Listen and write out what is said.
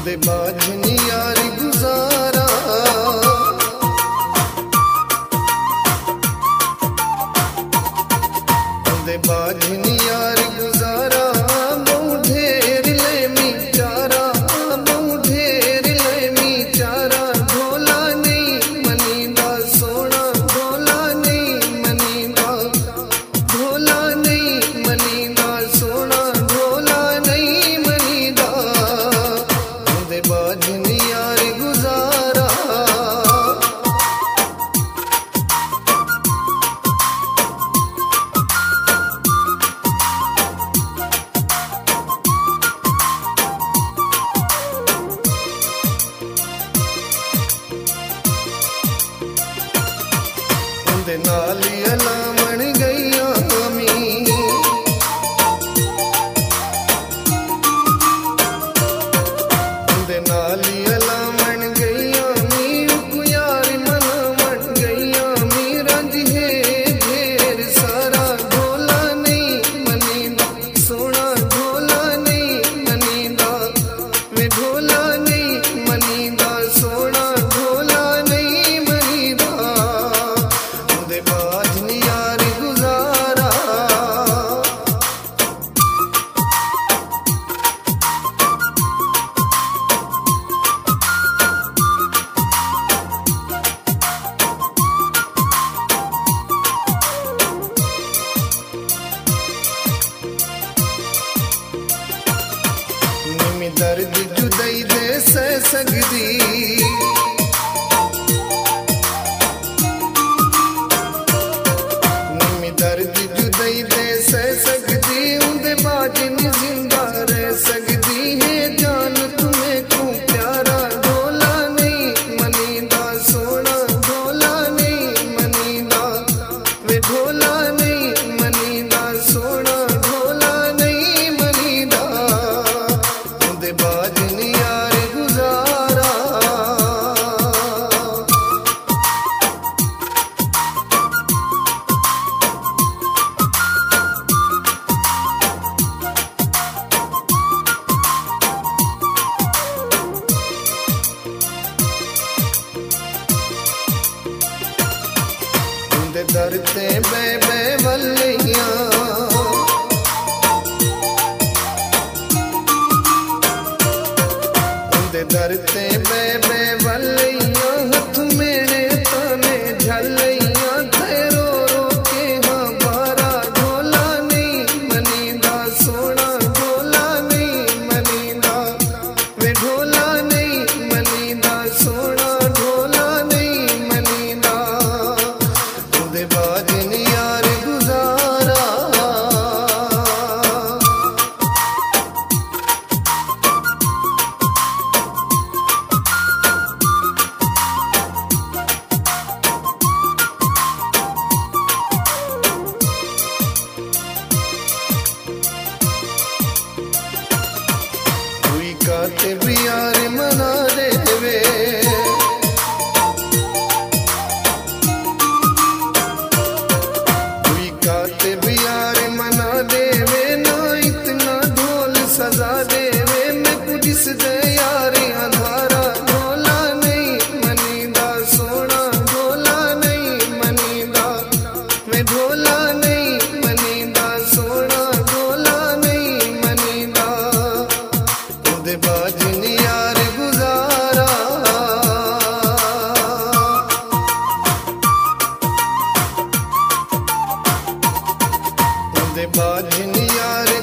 दे बाजनी यार गुजारा दे बाजनी यार गुजारा बहु ढेर ले मी चारा बहु ढेर ले मी चारा ढोला नहीं मनीदा सोना ढोला नहीं मनीदा ढोला नहीं मनीदा सोना ढोला नहीं मनीदा दे बाजनी यार गुजारा दे नाली अलामण गईया मी दे नाली अलामण गईया मी उकु यार मनामण गईया मी रंज है ढेर सारा ढोला नहीं मनीदा सोना ढोला नहीं मनीदा वे ढोला नहीं मनीदा सोना ढोला नहीं मनीदा दे बाजनी यार गुजारा निमी दर्द जुदाई दे सह सकदी निमी दर्द जुदाई दे सह सकदी उंदे बाजनी जिंदा रह सकदी है जान तुम्हें को प्यारा ढोला नहीं मनीदा सोना ढोला नहीं मनीदा वे ढोला नहीं मनीदा सोना ढोला नहीं मनीदा दे बाजनी यार गुजारा दे दरते बे वल्लियां दे दरते बे वल्लियां हथ मेरे तने झल्लियां थे रो रो के हाँ बारा ढोला नहीं मनीदा सोना ढोला नहीं मनीदा वे ढोला नहीं मनीदा सोना ढोला नहीं मनीदा दे बाजनी यार गुजारा हुई काते भी यार मना देवे हुई काते भी यार मना देवे ना इतना ढोल सजा देवे मैं कुछ दे यार अंधारा ढोला नहीं मनीदा सोना ढोला नहीं मनीदा मैं ढोला नहीं मनीदा सोना ढोला नहीं मनीदा दे बाजनी यार गुजारा दे बाजनी यार